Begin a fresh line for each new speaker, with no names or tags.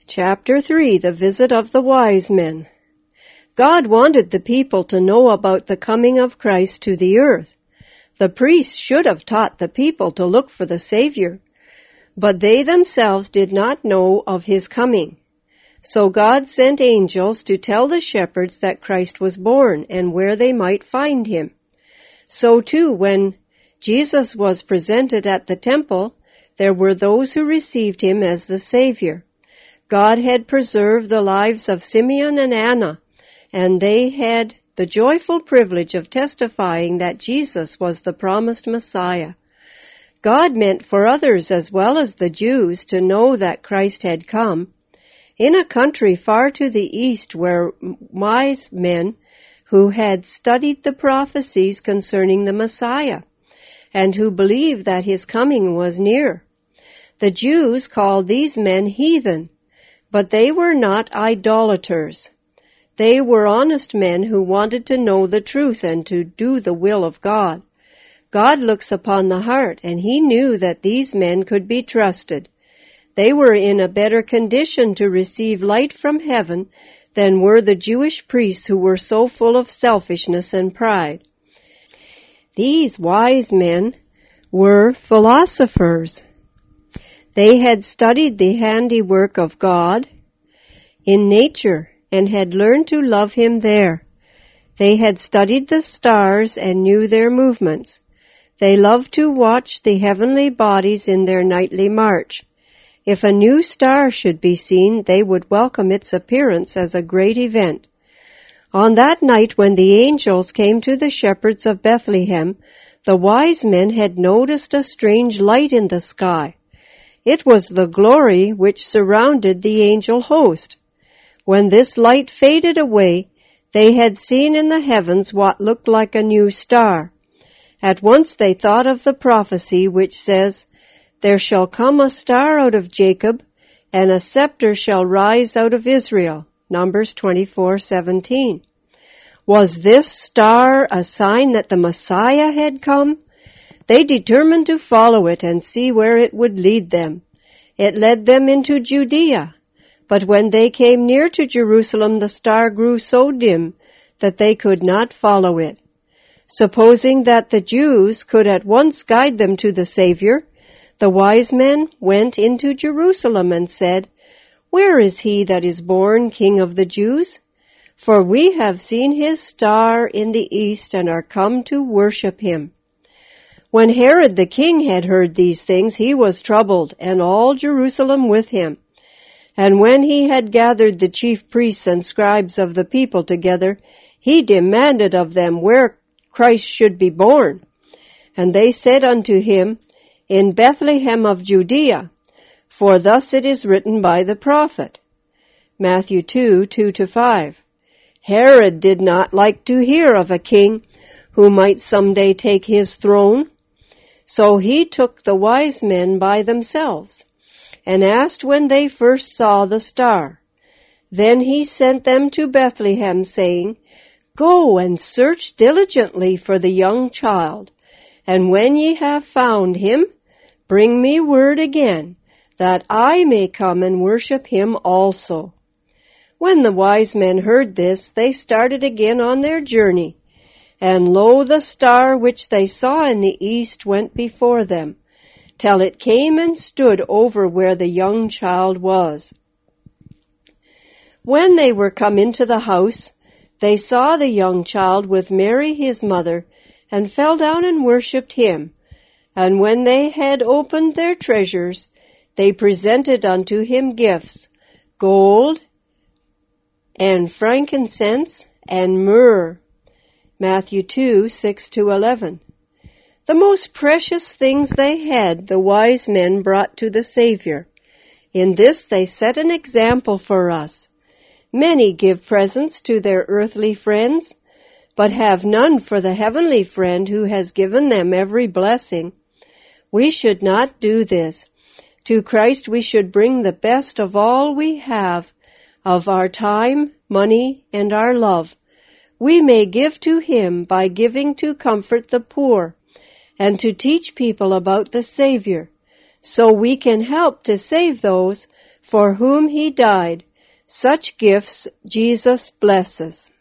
Chapter 3, The Visit of the Wise Men. God wanted the people to know about the coming of Christ to the earth. The priests should have taught the people to look for the Savior, but they themselves did not know of his coming. So God sent angels to tell the shepherds that Christ was born and where they might find him. So too, when Jesus was presented at the temple, there were those who received him as the Savior. God had preserved the lives of Simeon and Anna, and they had the joyful privilege of testifying that Jesus was the promised Messiah. God meant for others as well as the Jews to know that Christ had come. In a country far to the east were wise men who had studied the prophecies concerning the Messiah, and who believed that his coming was near. The Jews called these men heathen, but they were not idolaters. They were honest men who wanted to know the truth and to do the will of God. God looks upon the heart, and he knew that these men could be trusted. They were in a better condition to receive light from heaven than were the Jewish priests who were so full of selfishness and pride. These wise men were philosophers. They had studied the handiwork of God in nature and had learned to love him there. They had studied the stars and knew their movements. They loved to watch the heavenly bodies in their nightly march. If a new star should be seen, they would welcome its appearance as a great event. On that night when the angels came to the shepherds of Bethlehem, the wise men had noticed a strange light in the sky. It was the glory which surrounded the angel host. When this light faded away, they had seen in the heavens what looked like a new star. At once they thought of the prophecy which says, "There shall come a star out of Jacob, and a scepter shall rise out of Israel." Numbers 24:17. Was this star a sign that the Messiah had come? They determined to follow it and see where it would lead them. It led them into Judea, but when they came near to Jerusalem, the star grew so dim that they could not follow it. Supposing that the Jews could at once guide them to the Savior, the wise men went into Jerusalem and said, "Where is he that is born King of the Jews? For we have seen his star in the east and are come to worship him." When Herod the king had heard these things, he was troubled, and all Jerusalem with him. And when he had gathered the chief priests and scribes of the people together, he demanded of them where Christ should be born. And they said unto him, "In Bethlehem of Judea, for thus it is written by the prophet." Matthew 2:2-5. Herod did not like to hear of a king who might someday take his throne. So he took the wise men by themselves and asked when they first saw the star. Then he sent them to Bethlehem, saying, "Go and search diligently for the young child, and when ye have found him, bring me word again, that I may come and worship him also." When the wise men heard this, they started again on their journey. And lo, the star which they saw in the east went before them, till it came and stood over where the young child was. When they were come into the house, they saw the young child with Mary his mother, and fell down and worshipped him. And when they had opened their treasures, they presented unto him gifts, gold, and frankincense, and myrrh. Matthew 2:6-11. The most precious things they had, the wise men brought to the Savior. In this they set an example for us. Many give presents to their earthly friends, but have none for the heavenly friend who has given them every blessing. We should not do this. To Christ we should bring the best of all we have, of our time, money, and our love. We may give to him by giving to comfort the poor and to teach people about the Savior, so we can help to save those for whom he died. Such gifts Jesus blesses.